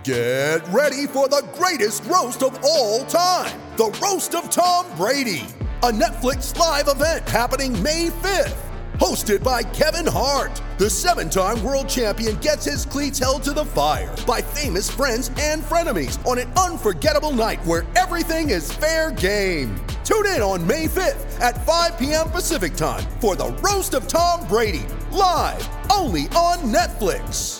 Get ready for the greatest roast of all time, the Roast of Tom Brady, a Netflix live event happening May 5th. Hosted by Kevin Hart, the 7-time world champion gets his cleats held to the fire by famous friends and frenemies on an unforgettable night where everything is fair game. Tune in on May 5th at 5 p.m. Pacific time for the Roast of Tom Brady, live only on Netflix.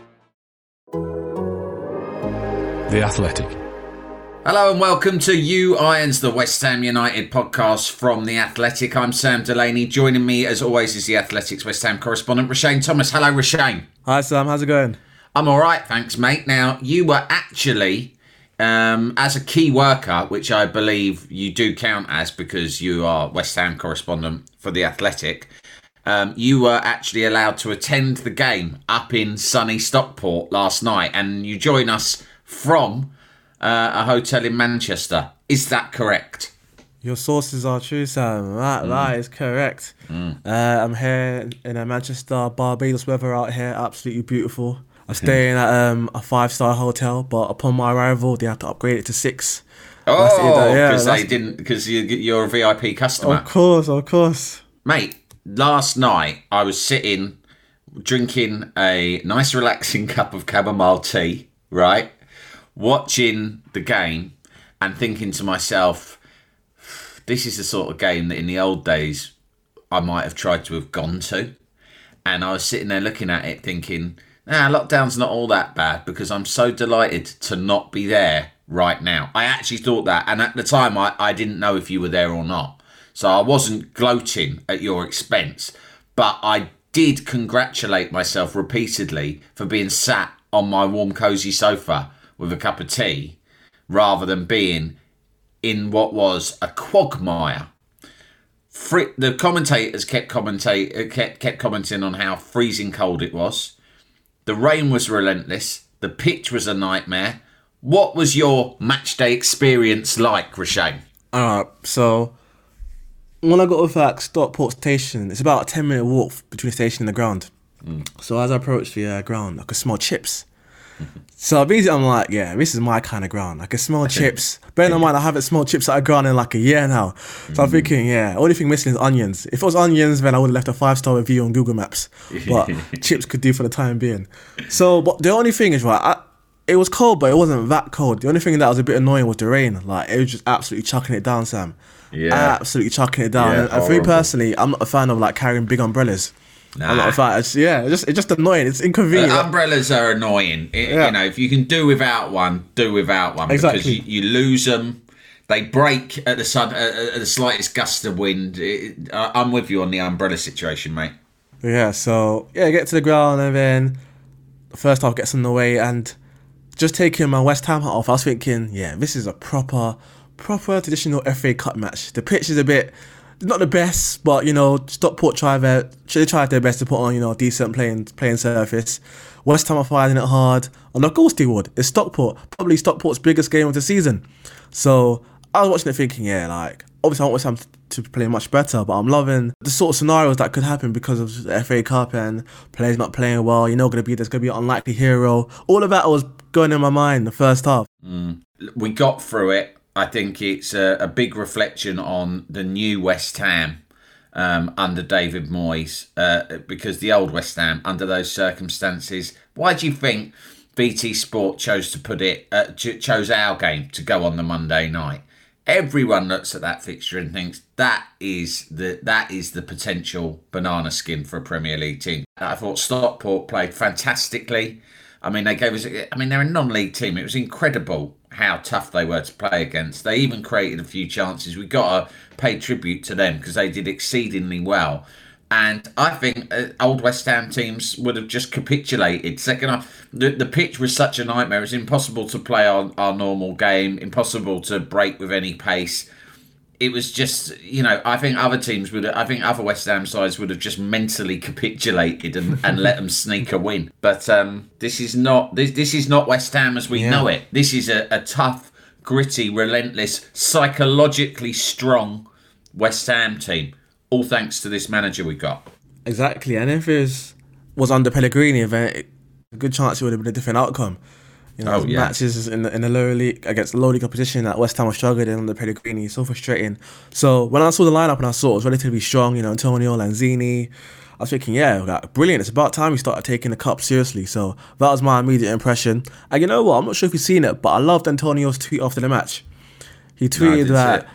The Athletic. Hello and welcome to You Irons, the West Ham United podcast from The Athletic. I'm Sam Delaney. Joining me, as always, is The Athletic's West Ham correspondent, Roshane Thomas. Hello, Roshane. Hi, Sam. How's it going? I'm all right, thanks, mate. Now, you were actually, as a key worker, which I believe you do count as because you are West Ham correspondent for The Athletic, you were actually allowed to attend the game up in sunny Stockport last night, and you join us from a hotel in Manchester. Is that correct? Your sources are true, Sam. That is correct. I'm here in a Manchester, Barbados weather out here, absolutely beautiful. I'm staying at a 5-star hotel, but upon my arrival, they had to upgrade it to 6. Because you're a VIP customer. Of course. Mate, last night I was sitting, drinking a nice relaxing cup of chamomile tea, right? Watching the game and thinking to myself, this is the sort of game that in the old days I might have tried to have gone to. And I was sitting there looking at it thinking, lockdown's not all that bad because I'm so delighted to not be there right now. I actually thought that. And at the time, I didn't know if you were there or not. So I wasn't gloating at your expense. But I did congratulate myself repeatedly for being sat on my warm, cosy sofa with a cup of tea, rather than being in what was a quagmire. The commentators kept commenting on how freezing cold it was. The rain was relentless. The pitch was a nightmare. What was your match day experience like, Roshane? So when I got off at Stockport Station, it's about a 10-minute walk between the station and the ground. So as I approached the ground, I could smell chips. So basically I'm like, this is my kind of ground. I can smell chips. Bear in mind, I haven't smelled chips at a ground in like a year now. So I'm thinking, only thing missing is onions. If it was onions, then I would have left a 5-star review on Google Maps. But chips could do for the time being. So, but the only thing is, it was cold, but it wasn't that cold. The only thing that was a bit annoying was the rain. Like, it was just absolutely chucking it down, Sam. Yeah. Absolutely chucking it down. And for me personally, I'm not a fan of like carrying big umbrellas. Nah. I'm not a fan. It's just annoying. It's inconvenient. Umbrellas are annoying. You know, if you can do without one, do without one. Exactly. Because you lose them. They break at the slightest gust of wind. I'm with you on the umbrella situation, mate. So get to the ground, and then the first half gets on the way, and just taking my West Ham hat off, I was thinking, this is a proper traditional FA Cup match. The pitch is a bit not the best, but Stockport tried their best to put on a decent playing surface. West Ham are finding it hard, and of course they would. It's Stockport, probably Stockport's biggest game of the season. So I was watching it thinking, obviously I want West Ham to play much better, but I'm loving the sort of scenarios that could happen because of the FA Cup and players not playing well. There's going to be an unlikely hero. All of that was going in my mind the first half. We got through it. I think it's a big reflection on the new West Ham under David Moyes, because the old West Ham, under those circumstances, why do you think BT Sport chose our game to go on the Monday night? Everyone looks at that fixture and thinks that is the potential banana skin for a Premier League team. I thought Stockport played fantastically. I mean, they're a non-league team. It was incredible how tough they were to play against. They even created a few chances. We've got to pay tribute to them because they did exceedingly well. And I think old West Ham teams would have just capitulated. Second half, the pitch was such a nightmare. It was impossible to play our normal game, impossible to break with any pace. It was just, I think other West Ham sides would have just mentally capitulated and let them sneak a win. But this is not West Ham as we know it. This is a tough, gritty, relentless, psychologically strong West Ham team. All thanks to this manager we got. Exactly, and if it was under Pellegrini, then a good chance it would have been a different outcome. Matches in the lower league against low league opposition that West Ham was struggling in under Pellegrini. So frustrating. So when I saw the lineup and I saw it was relatively strong, Antonio, Lanzini, I was thinking, brilliant. It's about time we started taking the cup seriously. So that was my immediate impression. And you know what? I'm not sure if you've seen it, but I loved Antonio's tweet after the match. He tweeted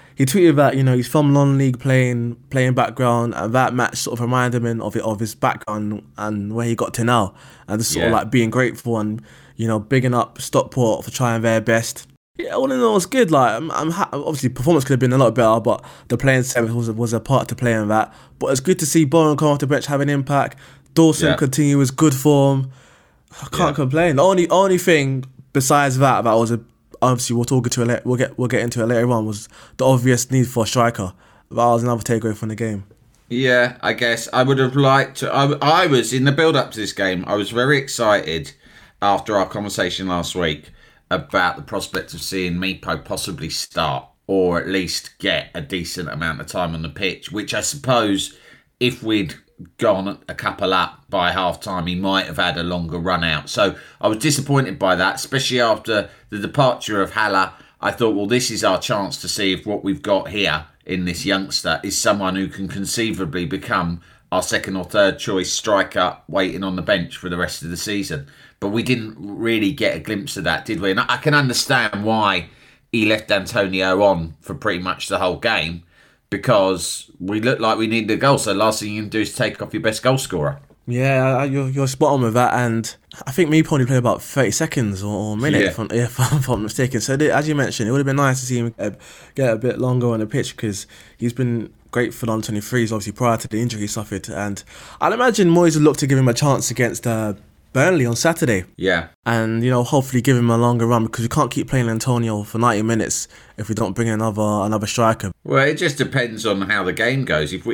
that he's from non-league playing background, and that match sort of reminded him of his background and where he got to now, and just sort of like being grateful and bigging up Stockport for trying their best. Yeah, all in all, it's good. Like, obviously performance could have been a lot better, but the playing seventh was a part to play in that. But it's good to see Bowen come off the bench have an impact. Dawson continue his good form. I can't complain. The only thing besides that was obviously we'll get into it later on, was the obvious need for a striker. That was another takeaway from the game. Yeah, I guess I would have liked to. I was in the build up to this game. I was very excited after our conversation last week about the prospect of seeing Meepo possibly start, or at least get a decent amount of time on the pitch, which I suppose if we'd gone a couple up by half time, he might have had a longer run out. So I was disappointed by that, especially after the departure of Haller. I thought, well, this is our chance to see if what we've got here in this youngster is someone who can conceivably become our second or third choice striker waiting on the bench for the rest of the season. But we didn't really get a glimpse of that, did we? And I can understand why he left Antonio on for pretty much the whole game, because we looked like we needed a goal. So last thing you can do is take off your best goal scorer. Yeah, you're spot on with that. And I think Meepo only played about 30 seconds or a minute, if I'm not mistaken. So as you mentioned, it would have been nice to see him get a bit longer on the pitch, because he's been great for the under-23s, obviously, prior to the injury he suffered. And I'd imagine Moyes would look to give him a chance against Burnley on Saturday. Yeah. And, hopefully give him a longer run, because we can't keep playing Antonio for 90 minutes if we don't bring in another striker. Well, it just depends on how the game goes. If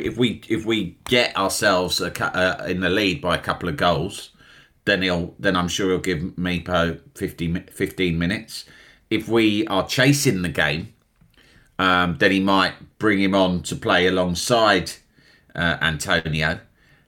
we get ourselves in the lead by a couple of goals, then I'm sure he'll give Meepo 15 minutes. If we are chasing the game, then he might bring him on to play alongside Antonio.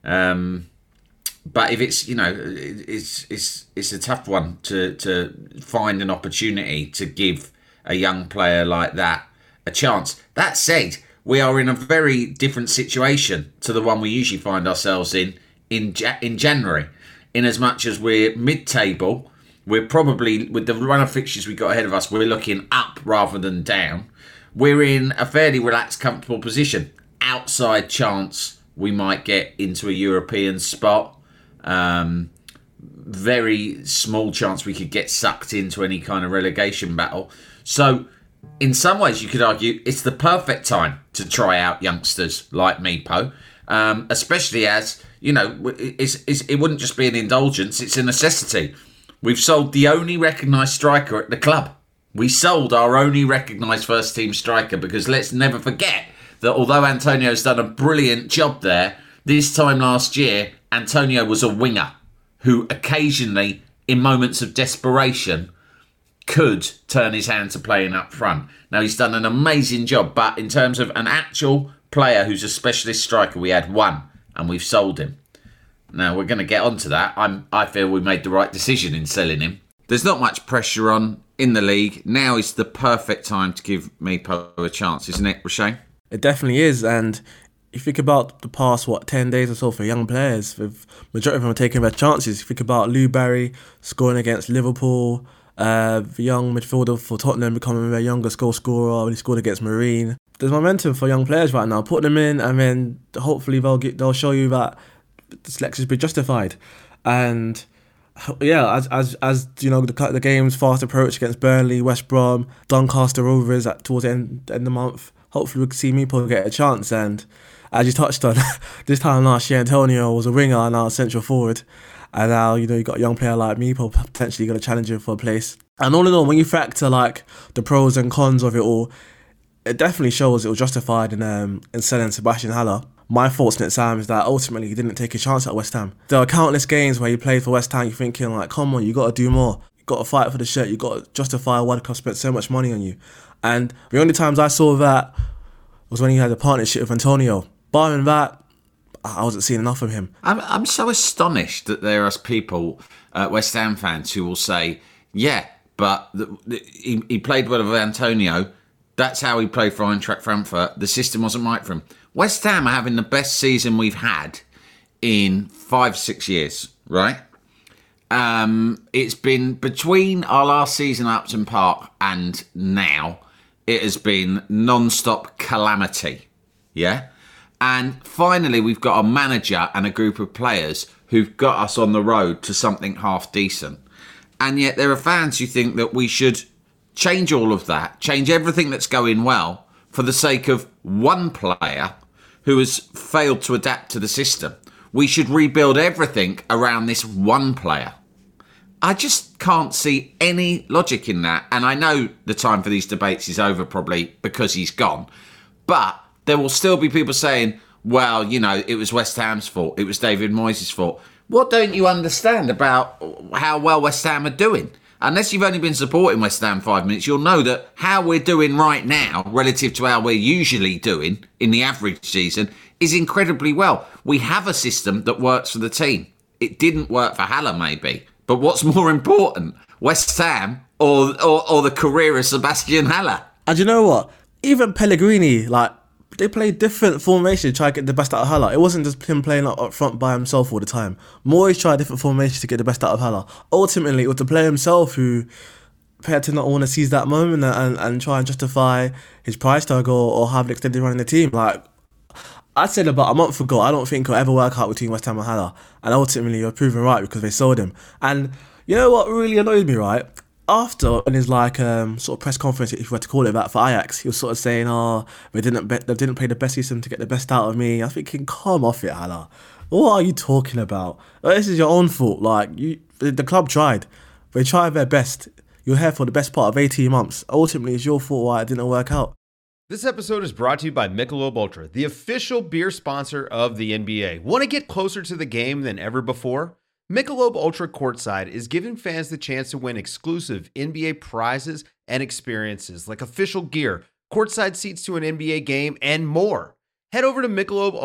But if it's it's a tough one to find an opportunity to give a young player like that a chance. That said, we are in a very different situation to the one we usually find ourselves in January. In as much as we're mid-table, we're probably, with the run of fixtures we got ahead of us, we're looking up rather than down. We're in a fairly relaxed, comfortable position. Outside chance we might get into a European spot. Very small chance we could get sucked into any kind of relegation battle. So in some ways you could argue it's the perfect time to try out youngsters like Meepo, especially as, it wouldn't just be an indulgence, it's a necessity. We've sold the only recognised striker at the club. We sold our only recognised first team striker, because let's never forget that although Antonio's done a brilliant job there, this time last year Antonio was a winger who occasionally, in moments of desperation, could turn his hand to playing up front. Now, he's done an amazing job, but in terms of an actual player who's a specialist striker, we had one, and we've sold him. Now, we're going to get onto that. I feel we made the right decision in selling him. There's not much pressure on in the league. Now is the perfect time to give Meepo a chance, isn't it, Roshane? It definitely is, and you think about the past, 10 days or so for young players, with majority of them are taking their chances. You think about Lou Barry scoring against Liverpool, the young midfielder for Tottenham becoming their youngest goal scorer when he scored against Marine. There's momentum for young players right now. Put them in, and then hopefully they'll show you that the selection's been justified. And yeah, as you know, the games fast approach against Burnley, West Brom, Doncaster Rovers towards the end of the month. Hopefully we can see Meepo get a chance. And as you touched on, this time last year Antonio was a winger and now a central forward, and now you got a young player like Meepo potentially going to challenge him for a place. And all in all, when you factor like the pros and cons of it all, it definitely shows it was justified in selling Sebastian Haller. My thoughts, Nick Sam, is that ultimately he didn't take a chance at West Ham. There are countless games where he played for West Ham, you're thinking like, come on, you got to do more. You got to fight for the shirt. You got to justify why the club spent so much money on you. And the only times I saw that was when he had a partnership with Antonio. Barring that, I wasn't seeing enough of him. I'm so astonished that there are people, West Ham fans, who will say, Yeah, but he played well with Antonio. That's how he played for Eintracht Frankfurt. The system wasn't right for him. West Ham are having the best season we've had in 5-6 years, right? It's been between our last season at Upton Park and now, it has been non-stop calamity, yeah? And finally, we've got a manager and a group of players who've got us on the road to something half decent. And yet there are fans who think that we should change all of that, change everything that's going well for the sake of one player who has failed to adapt to the system. We should rebuild everything around this one player. I just can't see any logic in that. And I know the time for these debates is over probably because he's gone. But there will still be people saying, well, you know, it was West Ham's fault. It was David Moyes' fault. What don't you understand about how well West Ham are doing? Unless you've only been supporting West Ham 5 minutes, you'll know that how we're doing right now, relative to how we're usually doing in the average season, is incredibly well. We have a system that works for the team. It didn't work for Haller, maybe. But what's more important, West Ham or the career of Sebastian Haller? And you know what? Even Pellegrini, like, they played different formations to try to get the best out of Haller. It wasn't just him playing up front by himself all the time. Moyes tried different formations to get the best out of Haller. Ultimately, it was the player himself who had to not want to seize that moment and try and justify his price tag or have an extended run in the team. Like, I said about a month ago, I don't think it'll ever work out between West Ham and Haller. And ultimately, you're proven right because they sold him. And you know what really annoyed me, right? After, in his like sort of press conference, if you were to call it that, for Ajax, he was sort of saying, "Oh, they didn't play the best system to get the best out of me." I was thinking, come off it, Haller. What are you talking about? This is your own fault. Like, the club tried. They tried their best. You're here for the best part of 18 months. Ultimately, it's your fault why it didn't work out. This episode is brought to you by Michelob Ultra, the official beer sponsor of the NBA. Want to get closer to the game than ever before? Michelob Ultra Courtside is giving fans the chance to win exclusive NBA prizes and experiences like official gear, courtside seats to an NBA game, and more. Head over to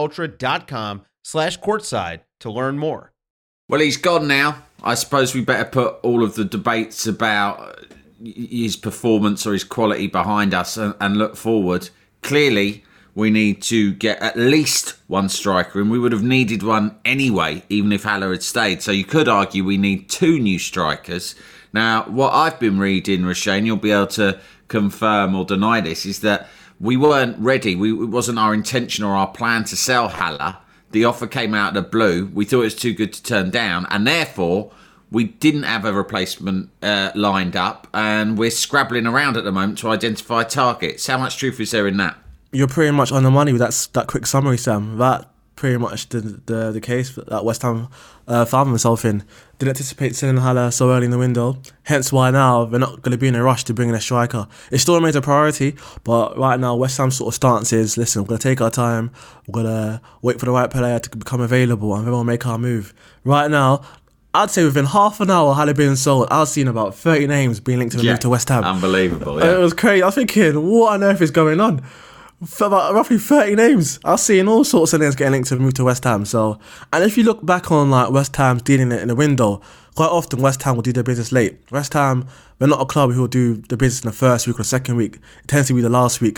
MichelobUltra.com/courtside to learn more. Well, he's gone now. I suppose we better put all of the debates about his performance or his quality behind us and look forward. Clearly, we need to get at least one striker, and we would have needed one anyway, even if Haller had stayed. So you could argue we need 2 new strikers. Now, what I've been reading, Roshane, you'll be able to confirm or deny this, is that we weren't ready. It wasn't our intention or our plan to sell Haller. The offer came out of the blue. We thought it was too good to turn down, and therefore we didn't have a replacement lined up, and we're scrabbling around at the moment to identify targets. How much truth is there in that? You're pretty much on the money with that quick summary, Sam. That pretty much the case that West Ham found themselves in. Didn't anticipate selling Haller so early in the window. Hence why now they're not going to be in a rush to bring in a striker. It still remains a priority, but right now West Ham's sort of stance is, listen, we're going to take our time. We're going to wait for the right player to become available, and then we'll make our move. Right now, I'd say within half an hour Haller being sold, I've seen about 30 names being linked to the move to West Ham. Unbelievable, yeah. It was crazy. I was thinking, what on earth is going on? For about roughly 30 names. I was seeing all sorts of names getting linked to move to West Ham. So, and if you look back on like West Ham's dealing it in the window, quite often West Ham will do their business late. West Ham, they're not a club who will do the business in the first week or the second week. It tends to be the last week.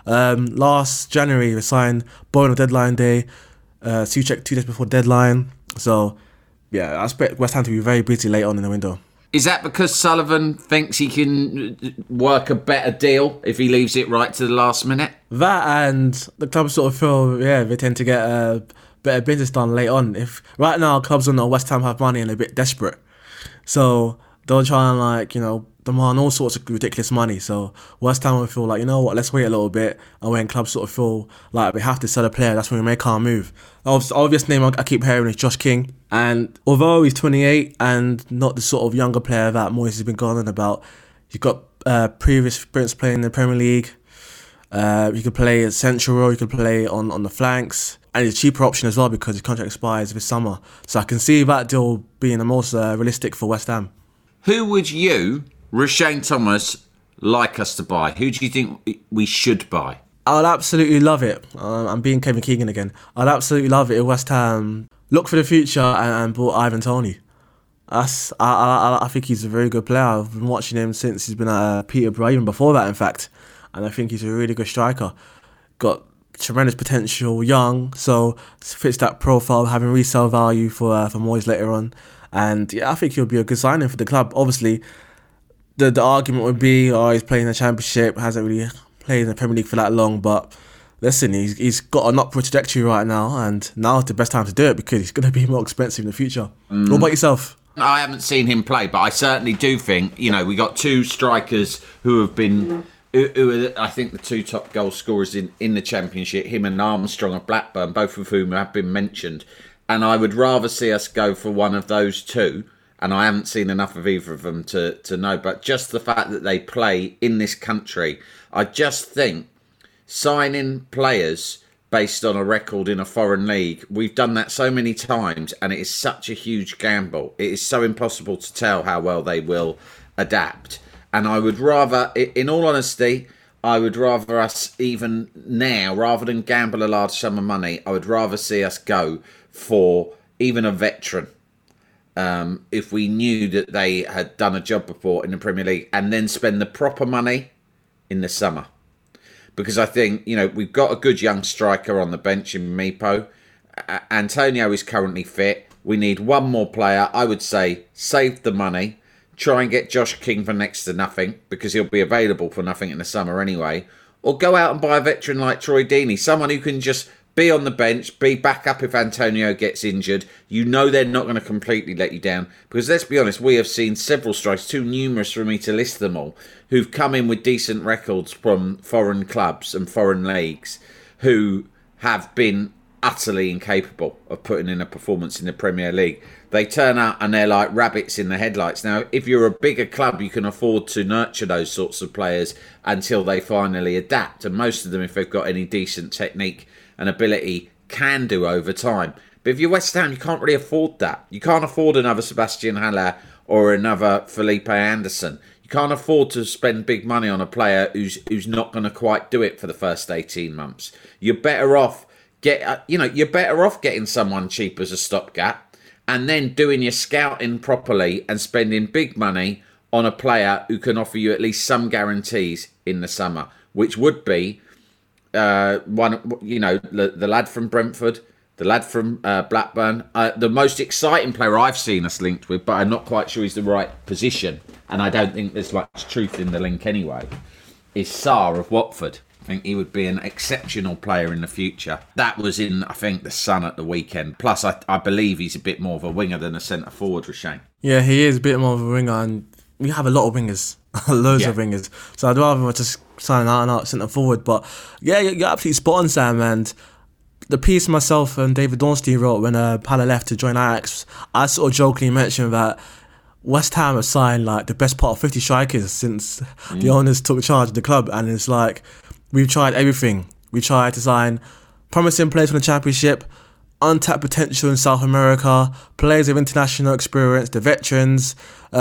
Last January, we signed Bowen on deadline day. Souček 2 days before deadline. So, yeah, I expect West Ham to be very busy late on in the window. Is that because Sullivan thinks he can work a better deal if he leaves it right to the last minute? That, and the clubs sort of feel, they tend to get better business done late on. If right now clubs don't know West Ham have money and they're a bit desperate, so they'll try and demand all sorts of ridiculous money. So West Ham will feel like, you know what, let's wait a little bit. And when clubs sort of feel like we have to sell a player, that's when we make our move. The obvious name I keep hearing is Josh King. And although he's 28 and not the sort of younger player that Moyes has been going on about, he's got previous experience playing in the Premier League. He could play as central role, he could play on the flanks. And he's a cheaper option as well because his contract expires this summer. So I can see that deal being the most realistic for West Ham. Who would you, Roshane Thomas, like us to buy? Who do you think we should buy? I would absolutely love it. I'm being Kevin Keegan again. I'd absolutely love it if West Ham look for the future and bought Ivan Toney. I think he's a very good player. I've been watching him since he's been at Peterborough, even before that, in fact. And I think he's a really good striker. Got tremendous potential, young, so fits that profile, having resale value for Moyes later on. And yeah, I think he'll be a good signing for the club. Obviously, the argument would be, he's playing the Championship, hasn't really played in the Premier League for that long, but listen, he's got an upward trajectory right now, and now's the best time to do it because he's going to be more expensive in the future. What about yourself? I haven't seen him play, but I certainly do think, we got two strikers who have been, who are, I think, the two top goal scorers in the Championship, him and Armstrong of Blackburn, both of whom have been mentioned. And I would rather see us go for one of those two, and I haven't seen enough of either of them to know, but just the fact that they play in this country, I just think signing players based on a record in a foreign league, we've done that so many times, and it is such a huge gamble. It is so impossible to tell how well they will adapt. And I would rather, in all honesty, I would rather us, even now, rather than gamble a large sum of money, I would rather see us go for even a veteran. If we knew that they had done a job before in the Premier League, and then spend the proper money in the summer. Because I think, we've got a good young striker on the bench in Meepo. Antonio is currently fit. We need one more player. I would say save the money. Try and get Josh King for next to nothing, because he'll be available for nothing in the summer anyway. Or go out and buy a veteran like Troy Deeney. Someone who can just be on the bench, be back up if Antonio gets injured. They're not going to completely let you down. Because let's be honest, we have seen several strikers, too numerous for me to list them all, who've come in with decent records from foreign clubs and foreign leagues, who have been utterly incapable of putting in a performance in the Premier League. They turn out and they're like rabbits in the headlights. Now, if you're a bigger club, you can afford to nurture those sorts of players until they finally adapt. And most of them, if they've got any decent technique and ability, can do over time. But if you're West Ham, you can't really afford that. You can't afford another Sebastian Haller or another Felipe Anderson. You can't afford to spend big money on a player who's not going to quite do it for the first 18 months. You're better off getting someone cheap as a stopgap, and then doing your scouting properly and spending big money on a player who can offer you at least some guarantees in the summer, which would be the lad from Brentford, the lad from Blackburn. The most exciting player I've seen us linked with, but I'm not quite sure he's the right position, and I don't think there's much truth in the link anyway, is Sarr of Watford. I think he would be an exceptional player in the future. That was in, I think, the Sun at the weekend. Plus, I believe he's a bit more of a winger than a centre-forward, Rashane. Yeah, he is a bit more of a winger, and we have a lot of wingers. Loads of wingers. So I'd rather just sign out and out centre-forward. But yeah, you're absolutely spot on, Sam. And the piece myself and David Dornstein wrote when Pala left to join Ajax, I sort of jokingly mentioned that West Ham have signed like the best part of 50 strikers since the owners took charge of the club. And it's like, we've tried everything. We tried to sign promising players from the Championship, untapped potential in South America, players of international experience, the veterans,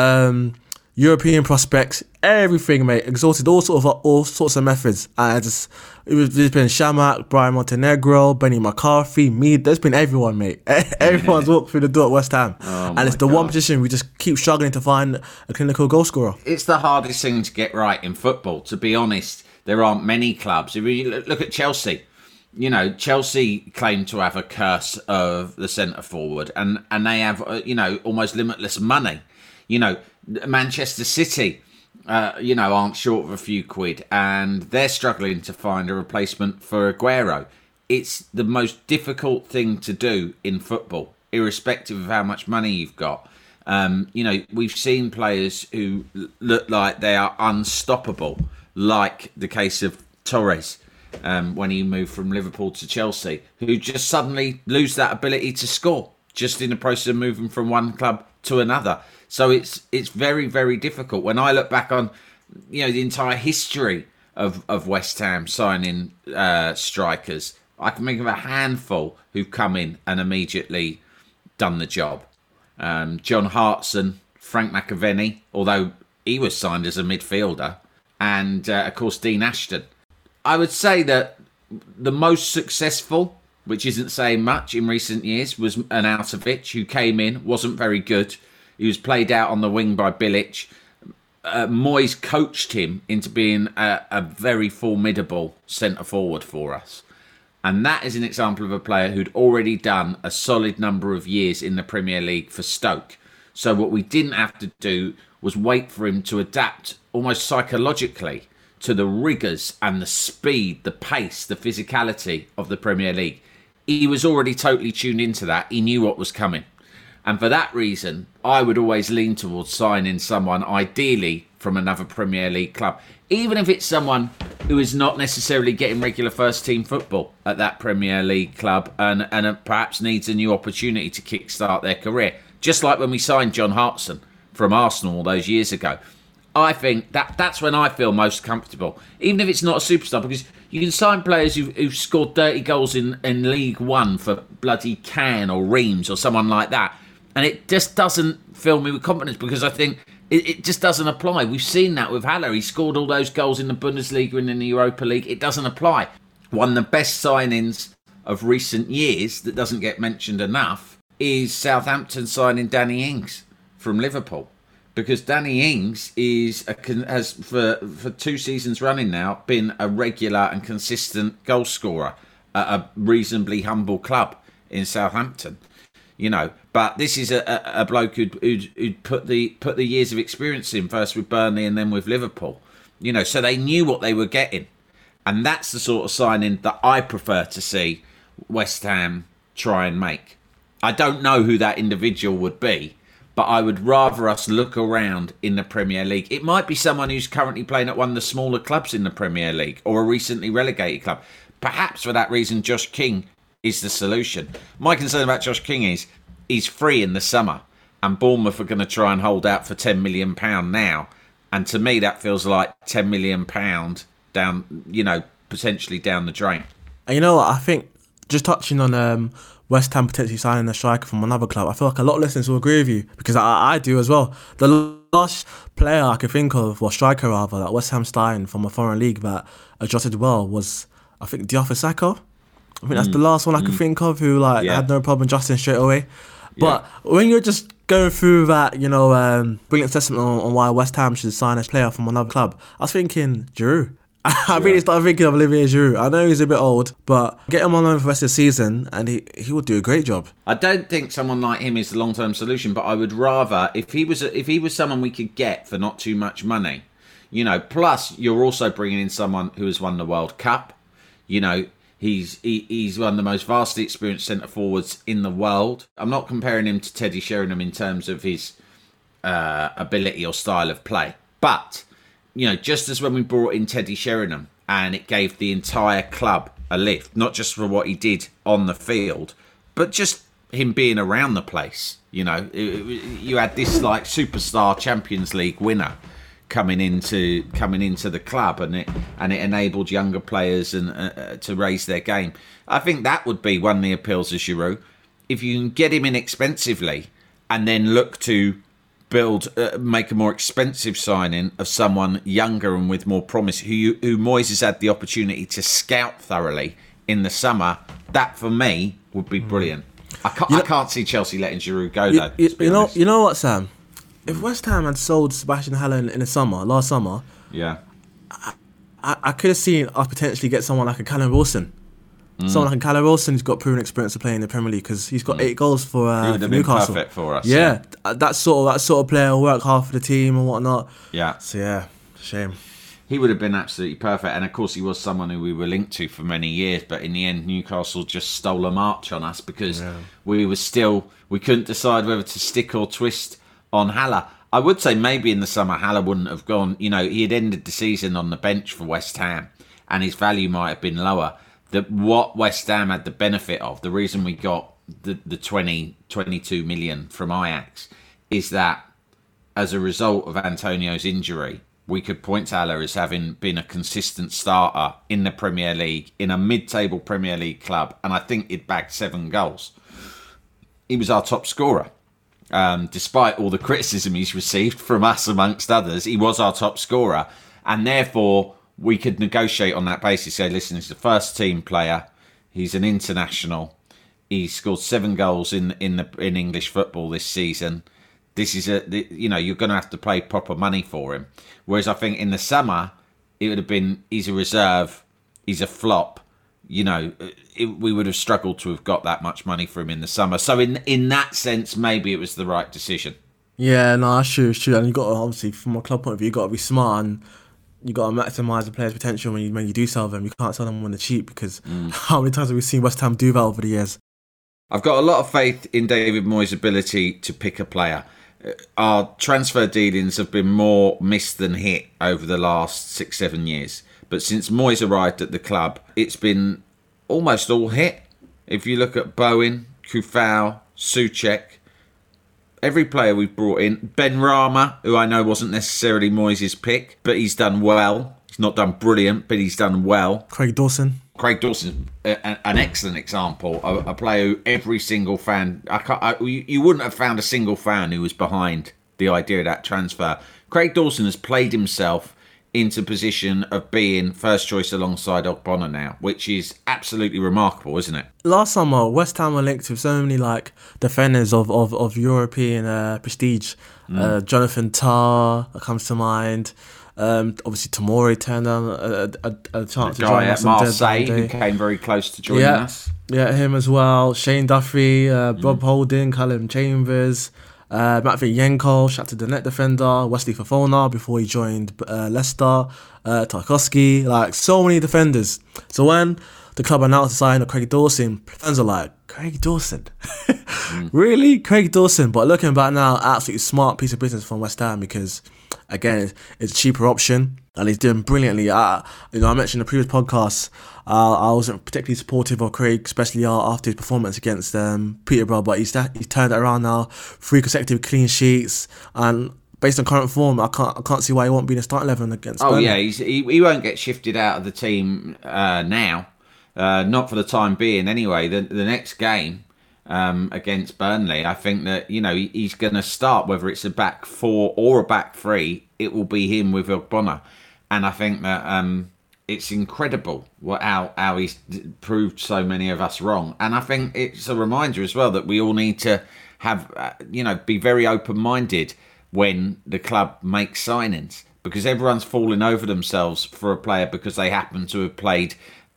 European prospects, everything, mate. Exhausted all sorts of methods. And there's been Shamak, Brian Montenegro, Benny McCarthy, me. There's been everyone, mate. Everyone's walked through the door at West Ham. And it's the one position we just keep struggling to find a clinical goal scorer. It's the hardest thing to get right in football, to be honest. There aren't many clubs. If you look at Chelsea, Chelsea claim to have a curse of the centre forward, and they have almost limitless money. Manchester City, aren't short of a few quid, and they're struggling to find a replacement for Aguero. It's the most difficult thing to do in football, irrespective of how much money you've got. We've seen players who look like they are unstoppable, like the case of Torres when he moved from Liverpool to Chelsea, who just suddenly lose that ability to score just in the process of moving from one club to another. So it's very, very difficult. When I look back on the entire history of West Ham signing strikers, I can think of a handful who've come in and immediately done the job. John Hartson, Frank McAvenny, although he was signed as a midfielder, and of course Dean Ashton. I would say that the most successful, which isn't saying much in recent years, was Arnautovic, who came in, wasn't very good, He was played out on the wing by Bilic. Moyes coached him into being a very formidable centre-forward for us. And that is an example of a player who'd already done a solid number of years in the Premier League for Stoke. So what we didn't have to do was wait for him to adapt almost psychologically to the rigours and the speed, the pace, the physicality of the Premier League. He was already totally tuned into that. He knew what was coming. And for that reason, I would always lean towards signing someone, ideally from another Premier League club. Even if it's someone who is not necessarily getting regular first-team football at that Premier League club and perhaps needs a new opportunity to kickstart their career. Just like when we signed John Hartson from Arsenal all those years ago. I think that's when I feel most comfortable. Even if it's not a superstar, because you can sign players who've scored 30 goals in League One for bloody Cannes or Reims or someone like that. And it just doesn't fill me with confidence because I think it just doesn't apply. We've seen that with Haller. He scored all those goals in the Bundesliga and in the Europa League. It doesn't apply. One of the best signings of recent years that doesn't get mentioned enough is Southampton signing Danny Ings from Liverpool. Because Danny Ings has for 2 seasons running now been a regular and consistent goal scorer at a reasonably humble club in Southampton. You know, but this is a bloke who'd put the years of experience in, first with Burnley and then with Liverpool. You know, so they knew what they were getting. And that's the sort of signing that I prefer to see West Ham try and make. I don't know who that individual would be, but I would rather us look around in the Premier League. It might be someone who's currently playing at one of the smaller clubs in the Premier League or a recently relegated club. Perhaps for that reason, Josh King is the solution. My concern about Josh King is he's free in the summer and Bournemouth are going to try and hold out for £10 million now. And to me, that feels like £10 million down, you know, potentially down the drain. And you know what? I think just touching on West Ham potentially signing a striker from another club, I feel like a lot of listeners will agree with you because I do as well. The last player I could think of, or striker rather, that West Ham signed from a foreign league that adjusted well was, I think, Diafra Sakho. I think that's the last one I could think of who had no problem adjusting straight away. But when you're just going through that, you know, brilliant assessment on why West Ham should sign a player from another club, I was thinking Giroud. I really started thinking of Olivier Giroud. I know he's a bit old, but get him on loan for the rest of the season and he would do a great job. I don't think someone like him is the long-term solution, but I would rather, if he was someone we could get for not too much money, you know, plus you're also bringing in someone who has won the World Cup, you know, He's one of the most vastly experienced centre-forwards in the world. I'm not comparing him to Teddy Sheringham in terms of his ability or style of play. But, you know, just as when we brought in Teddy Sheringham and it gave the entire club a lift, not just for what he did on the field, but just him being around the place. You know, you had this like superstar Champions League winner coming into the club, and it enabled younger players and to raise their game. I think that would be one of the appeals of Giroud. If you can get him inexpensively, and then look to make a more expensive signing of someone younger and with more promise, who Moyes has had the opportunity to scout thoroughly in the summer. That for me would be brilliant. I can't see Chelsea letting Giroud go though. You know what, Sam? If West Ham had sold Sebastian Haller in the summer, last summer, I could have seen us potentially get someone like a Callum Wilson. Someone like a Callum Wilson who's got proven experience of playing in the Premier League because he's got 8 goals for Newcastle. Perfect for us. Yeah, that sort of player will work hard for the team and whatnot. Yeah. So yeah, shame. He would have been absolutely perfect, and of course he was someone who we were linked to for many years. But in the end, Newcastle just stole a march on us because we couldn't decide whether to stick or twist on Haller. I would say maybe in the summer Haller wouldn't have gone. You know, he had ended the season on the bench for West Ham, and his value might have been lower. What West Ham had the benefit of, the reason we got the 22 million from Ajax, is that as a result of Antonio's injury, we could point to Haller as having been a consistent starter in the Premier League, in a mid-table Premier League club, and I think he'd bagged 7 goals. He was our top scorer. Despite all the criticism he's received from us, amongst others, he was our top scorer. And therefore, we could negotiate on that basis. Say, listen, he's a first-team player. He's an international. He scored 7 goals in English football this season. This is you're going to have to pay proper money for him. Whereas I think in the summer, it would have been, he's a reserve, he's a flop. We would have struggled to have got that much money for him in the summer. So in that sense, maybe it was the right decision. Yeah, no, that's true. It's true. And you got to, obviously, from a club point of view, you got to be smart and you got to maximise the player's potential when you do sell them. You can't sell them when they're cheap because how many times have we seen West Ham do that over the years? I've got a lot of faith in David Moyes' ability to pick a player. Our transfer dealings have been more missed than hit over the last 6-7 years. But since Moyes arrived at the club, it's been almost all hit. If you look at Bowen, Kufau, Souček, every player we've brought in, Ben Rama, who I know wasn't necessarily Moyes' pick, but he's done well. He's not done brilliant, but he's done well. Craig Dawson's an excellent example of a player who every single fan... you wouldn't have found a single fan who was behind the idea of that transfer. Craig Dawson has played himself into position of being first choice alongside Ogbonna now, which is absolutely remarkable, isn't it? Last summer, West Ham were linked with so many defenders of European prestige. Jonathan Tah comes to mind. Obviously, Tomori turned down a chance to join us. Marseille, who came very close to joining us. Yeah, him as well. Shane Duffy, Bob Holding, Callum Chambers, Matvey Yenko, shout to the net defender, Wesley Fofana before he joined Leicester, Tarkowski, so many defenders. So when the club announced the signing of Craig Dawson, fans are like, Craig Dawson? Really? Craig Dawson? But looking back now, absolutely smart piece of business from West Ham because, again, it's a cheaper option and he's doing brilliantly. I mentioned in the previous podcast, I wasn't particularly supportive of Craig, especially after his performance against Peterborough, but he's turned it around now, 3 consecutive clean sheets, and based on current form, I can't see why he won't be in the starting 11 against Burnley. Yeah, he won't get shifted out of the team now, not for the time being anyway. The next game against Burnley, I think that he's going to start, whether it's a back 4 or a back 3, it will be him with Ogbonna. And I think that it's incredible how he's proved so many of us wrong. And I think it's a reminder as well that we all need to have, be very open-minded when the club makes signings, because everyone's falling over themselves for a player because they happen to have played,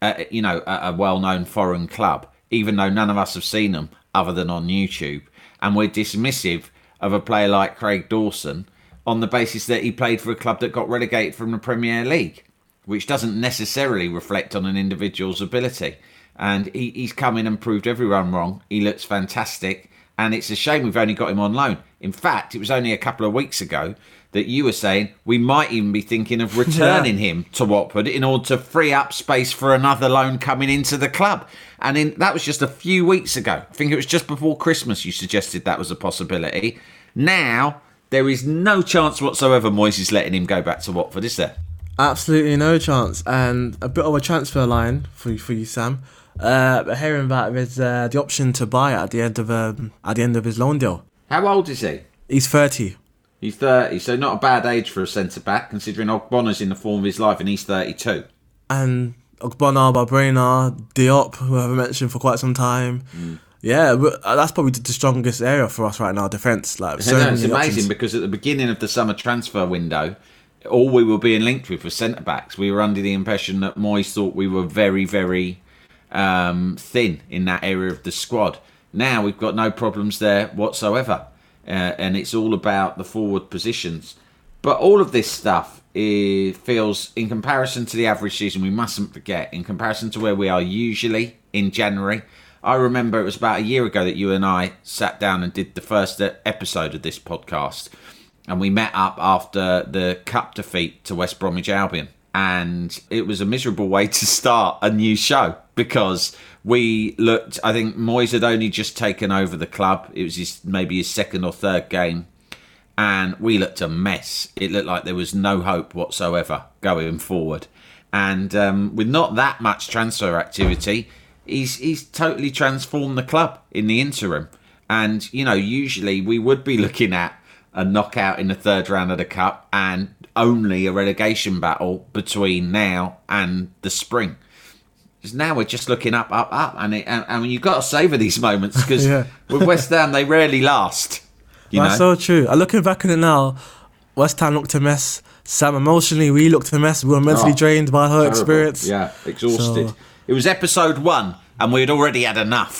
a well-known foreign club, even though none of us have seen them other than on YouTube. And we're dismissive of a player like Craig Dawson on the basis that he played for a club that got relegated from the Premier League, which doesn't necessarily reflect on an individual's ability. And he's come in and proved everyone wrong. He looks fantastic. And it's a shame we've only got him on loan. In fact, it was only a couple of weeks ago that you were saying we might even be thinking of returning him to Watford in order to free up space for another loan coming into the club. And that was just a few weeks ago. I think it was just before Christmas you suggested that was a possibility. Now, there is no chance whatsoever Moyes is letting him go back to Watford, is there? Absolutely no chance. And a bit of a transfer line for you, Sam. Hearing that there's the option to buy at the end of his loan deal. How old is he? He's 30. He's 30, so not a bad age for a centre-back, considering Ogbonna's in the form of his life and he's 32. And Ogbonna, Balbuena, Diop, who I've mentioned for quite some time. Yeah, that's probably the strongest area for us right now, defence. It's amazing because at the beginning of the summer transfer window, all we were being linked with was centre-backs. We were under the impression that Moyes thought we were very, very thin in that area of the squad. Now we've got no problems there whatsoever. And it's all about the forward positions. But all of this stuff feels, in comparison to the average season, we mustn't forget, in comparison to where we are usually in January. I remember it was about a year ago that you and I sat down and did the first episode of this podcast. And we met up after the cup defeat to West Bromwich Albion. And it was a miserable way to start a new show because we looked, I think Moyes had only just taken over the club. It was maybe his second or third game. And we looked a mess. It looked like there was no hope whatsoever going forward. And with not that much transfer activity, he's totally transformed the club in the interim. And, usually we would be looking at a knockout in the third round of the cup and only a relegation battle between now and the spring. Because now we're just looking up. And you've got to savour these moments because with West Ham, they rarely last. That's so true. Looking back on it now, West Ham looked a mess. Sam, emotionally, we looked a mess. We were mentally drained by her experience. Yeah, exhausted. It was episode 1, and we'd already had enough.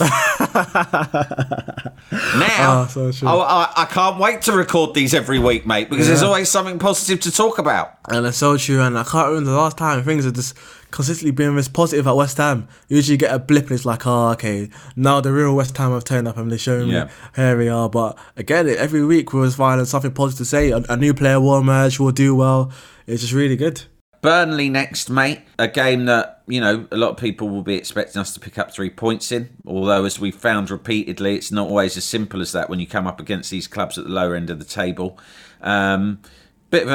Now, I can't wait to record these every week, mate, because there's always something positive to talk about. And it's so true, and I can't remember the last time things have just consistently been this positive at West Ham. Usually you get a blip and it's like, okay, now the real West Ham have turned up and they're showing me, here we are. But again, every week we was finding something positive to say. A new player will emerge, will do well. It's just really good. Burnley next, mate. A game that, a lot of people will be expecting us to pick up 3 points in. Although, as we've found repeatedly, it's not always as simple as that when you come up against these clubs at the lower end of the table. Bit of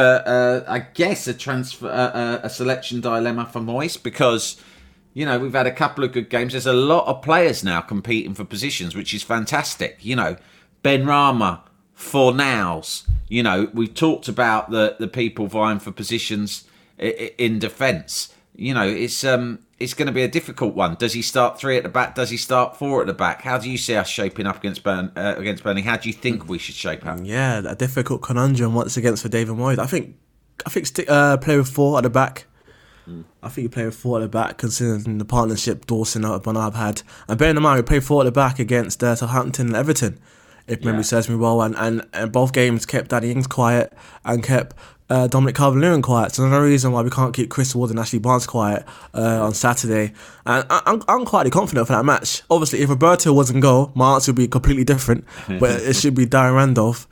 a selection dilemma for Moyes because, we've had a couple of good games. There's a lot of players now competing for positions, which is fantastic. Benrahma, Fornals. We've talked about the people vying for positions in defence. It's going to be a difficult one. Does he start 3 at the back? Does he start 4 at the back? How do you see us shaping up against Burnley? How do you think we should shape up? Yeah, a difficult conundrum once again for David Moyes. I think play with 4 at the back. I think you play with 4 at the back, considering the partnership Dawson and Bernard have had. And bearing in mind, we played 4 at the back against Southampton and Everton, if memory serves me well. And both games kept Danny Ings quiet and kept Dominic Calvert-Lewin quiet. So no reason why we can't keep Chris Wood and Ashley Barnes quiet on Saturday. And I'm quite confident for that match. Obviously, if Roberto wasn't goal, my answer would be completely different. But it should be Darren Randolph.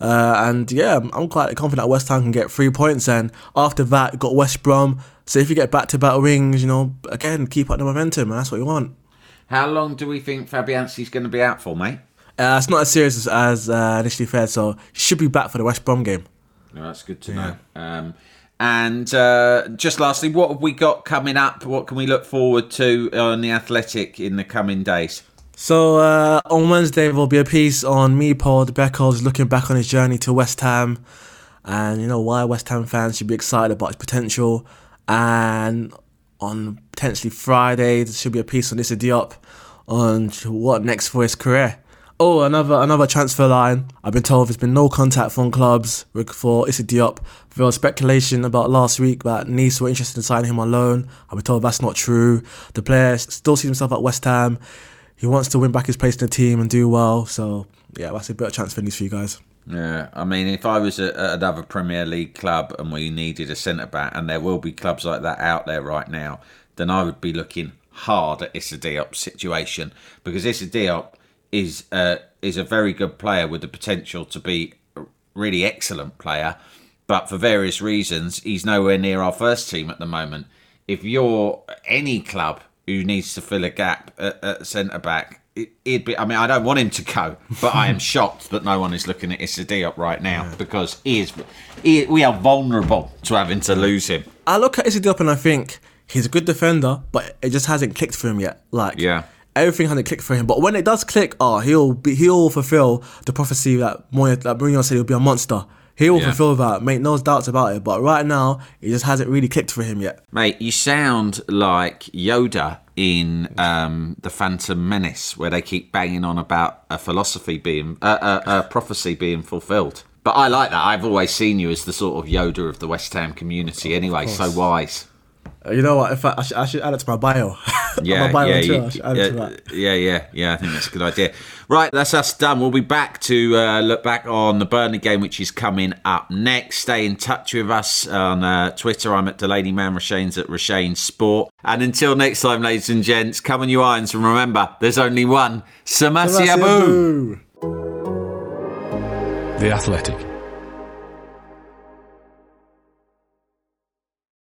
I'm quite confident that West Ham can get 3 points. And after that, got West Brom. So if you get back-to-back wings, again, keep up the momentum. And that's what you want. How long do we think Fabianski's going to be out for, mate? It's not as serious as initially feared. So he should be back for the West Brom game. No, that's good to know. And just lastly, what have we got coming up? What can we look forward to on The Athletic in the coming days? So on Wednesday, there'll be a piece on me, Paul Beckles, looking back on his journey to West Ham and, why West Ham fans should be excited about his potential. And on potentially Friday, there should be a piece on Issa Diop on what next for his career. Oh, another transfer line. I've been told there's been no contact from clubs for Issa Diop. There was speculation about last week that Nice were interested in signing him on loan. I've been told that's not true. The player still sees himself at West Ham. He wants to win back his place in the team and do well. So, that's a bit of transfer news for you guys. Yeah, I mean, if I was at another Premier League club and we needed a centre-back, and there will be clubs like that out there right now, then I would be looking hard at Issa Diop's situation, because Issa Diop is a very good player with the potential to be a really excellent player, but for various reasons, he's nowhere near our first team at the moment. If you're any club who needs to fill a gap at centre-back, it'd be. I mean, I don't want him to go, but I am shocked that no one is looking at Issa Diop right now because we are vulnerable to having to lose him. I look at Issa Diop and I think he's a good defender, but it just hasn't clicked for him yet. Everything hasn't clicked for him, but when it does click, he'll fulfill the prophecy that Mourinho said he'll be a monster. He will fulfill that, mate, no doubts about it. But right now, it just hasn't really clicked for him yet. Mate, you sound like Yoda in The Phantom Menace, where they keep banging on about a prophecy being fulfilled. But I like that. I've always seen you as the sort of Yoda of the West Ham community anyway, so wise. You know what? In fact, I should add it to my bio. Yeah, my bio yeah, I think that's a good idea. Right, that's us done. We'll be back to look back on the Burnley game, which is coming up next. Stay in touch with us on Twitter. I'm at DelaneyMan, Rashane's at Rashane Sport. And until next time, ladies and gents, come on you irons, and remember, there's only one Samasiabu. The Athletic.